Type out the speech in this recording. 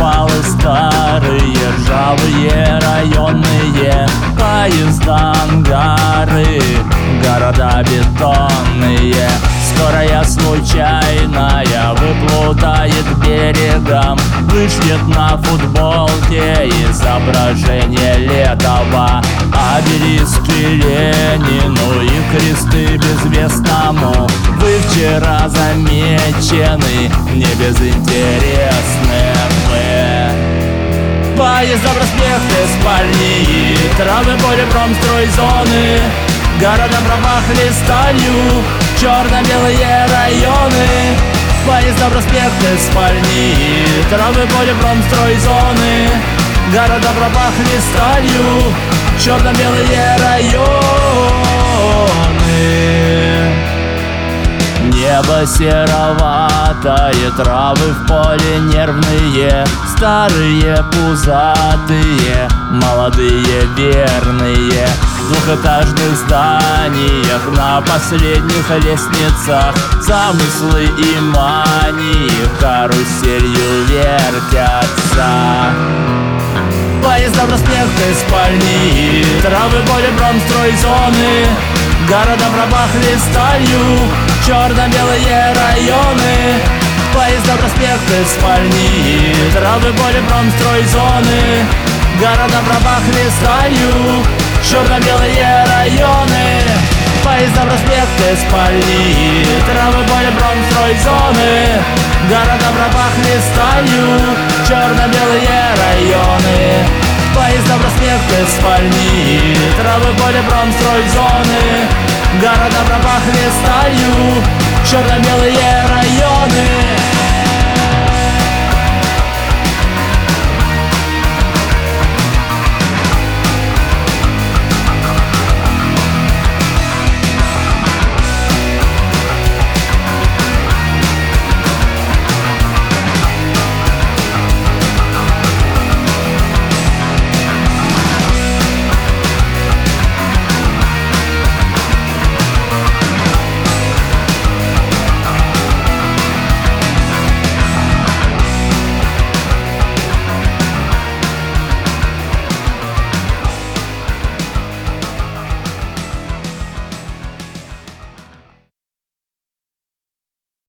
подвалы старые, ржавые районные поезда, ангары, города бетонные. Скорая случайная выплутает к берегам, вышьет на футболке изображение Летова. Обелиски Ленину и кресты безвестному вы вчера замечены, не безинтересны вы. Поезда, проспекты, спальни и травы, поле, промстройзоны, города пропахли сталью, черно-белые районы. Поезда, проспекты, спальни и травы, поле, промстройзоны, города пропахли сталью, черно-белые районы. Небо сероватое, травы в поле нервные, старые пузатые, молодые верные. В двухэтажных зданиях на последних лестницах замыслы и мании каруселью вертятся. Поезда, проспекты, спальни и травы, поле, промстройзоны, города пропахли сталью, черно-белые районы. Поезда, проспекты, спальни и травы, поле, промстройзоны, города пропахли сталью, черно-белые районы. Поезда, проспекты, спальни и травы, поле, промстройзоны, города пропахли сталью, черно-белые районы. Поезда, проспекты, спальни и травы, поле, промстройзоны, города пропахли сталью, черно-белые районы.